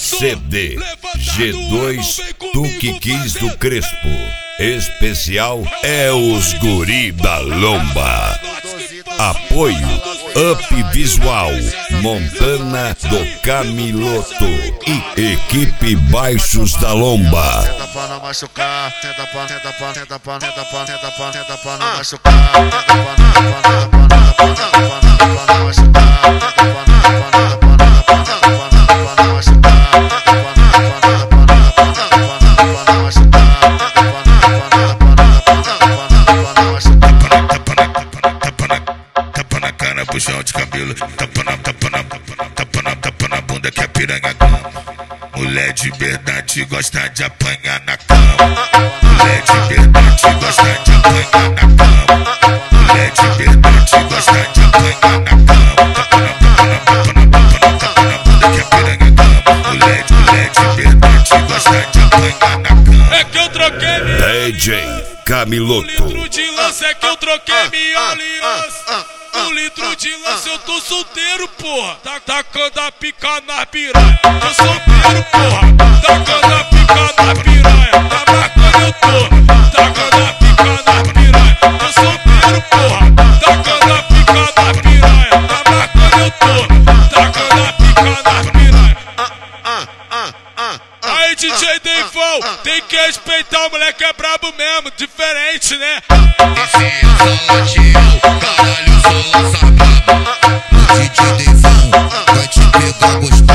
CD G2 Duque Quis do Crespo. Especial é os Guri da Lomba. Apoio Up Visual, Montana do Camiloto e Equipe Baixos da Lomba. Tenta pra não machucar, tenta pra não machucar, pro chão de cabelo, tapa na bunda que a piranha gama. Mulher de verdade gosta de apanhar na cama. Mulher de verdade gosta de apanhar na cama. Mulher de verdade gosta de apanhar na cama. Tapa na bunda que a piranha gama. Mulher de verdade gosta de apanhar na cama. É que eu troquei minha DJ Camiloto. litro de lance, é que eu troquei minha aliança. Um litro de lance, eu tô solteiro, porra. Tacando a pica na piranha. Tô solteiro, porra. Tacando a pica na piranha. Tá marcando eu tô. Tacando a pica na piranha. Tô solteiro, porra. Tacando a pica na piranha. Tá marcando eu tô. Tacando a pica na piranha. Aí, DJ Deivão, tem que respeitar, o moleque é brabo mesmo, diferente, né? Esse é o caralho, sou lança braba. O DJ Deivão vai te pegar gostoso.